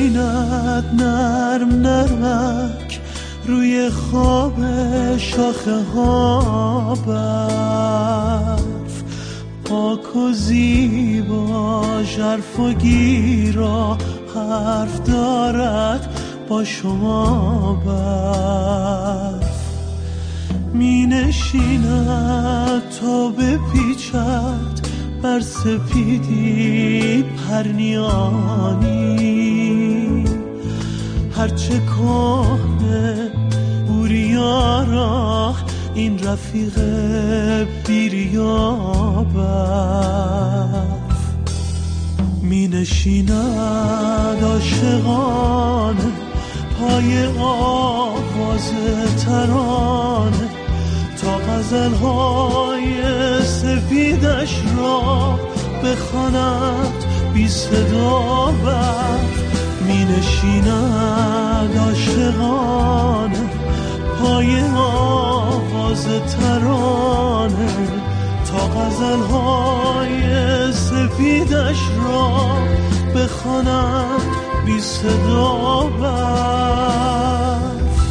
نشیند نرم نرمک روی خواب شاخه ها برف، پاک و زیبا ژرف و گیرا حرف دارد با شما برف. می نشیند تا بپیچد بر سپیدی پرنیانی، هرچه کهنه بوریارا این رفیق بیریا برف. می نشیند عاشقانه پای آواز ترانه تا غزل‌های سفیدش را بخواند بی صدا برف. می نشیند عاشقانه پای آواز ترانه تا غزل‌های سفیدش را بخواند بی صدا برف.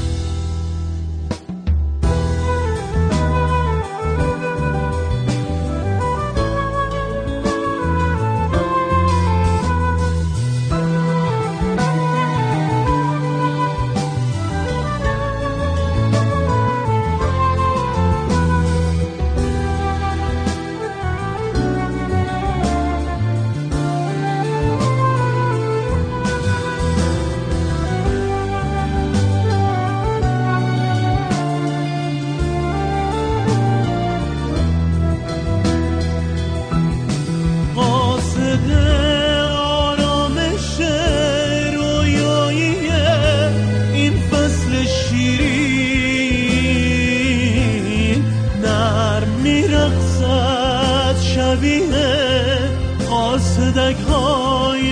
قاصدک‌های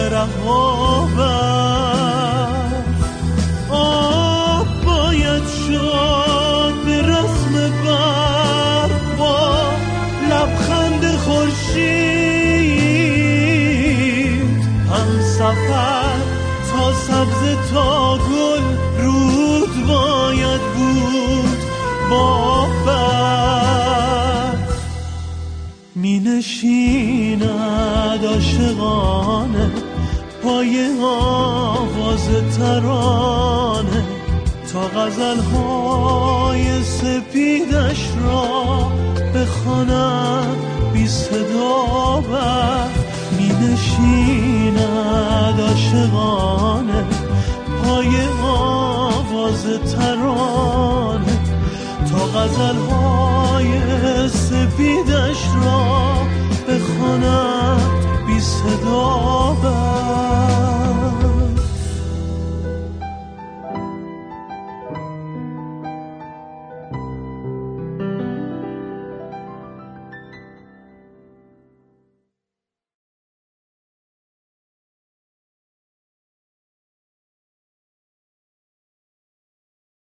رهاور آب باید شد به رسم برف با لبخند خورشید. هم سفر تا سبز تا گل رود باید بود با برف. می نشیند عاشقانه پای آواز ترانه تا غزل‌های سپیدش را بخواند بی صدا برف. می نشیند عاشقانه پای آواز ترانه تا غزل‌های سپیدش را بخواند بی صدا برف.